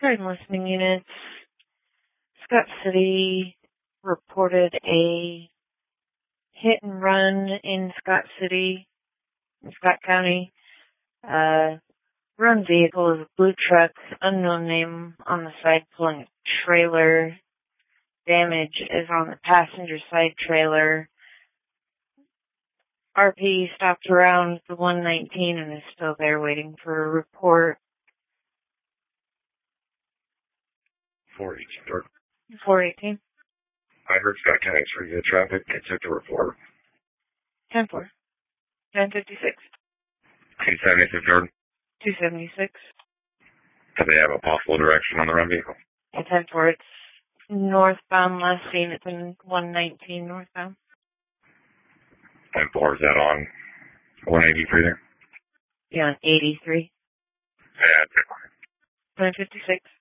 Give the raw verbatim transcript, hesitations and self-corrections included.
Garden listening units. Scott City reported a hit and run in Scott City, in Scott County. Uh, run vehicle is a blue truck, unknown name on the side pulling a trailer. Damage is on the passenger side trailer. R P stopped around the one nineteen and is still there waiting for a report. four eighteen. four eighteen. I heard Scott County is pretty good traffic. It took the report. ten four. ten fifty-six. two seventy-six, Jordan. two seventy-six. Do they have a possible direction on the run vehicle? At ten four, it's northbound. Last seen, it's in one nineteen northbound. ten four, is that on one eighty-three there? Yeah, on eighty-three. Yeah, ten fifty-six.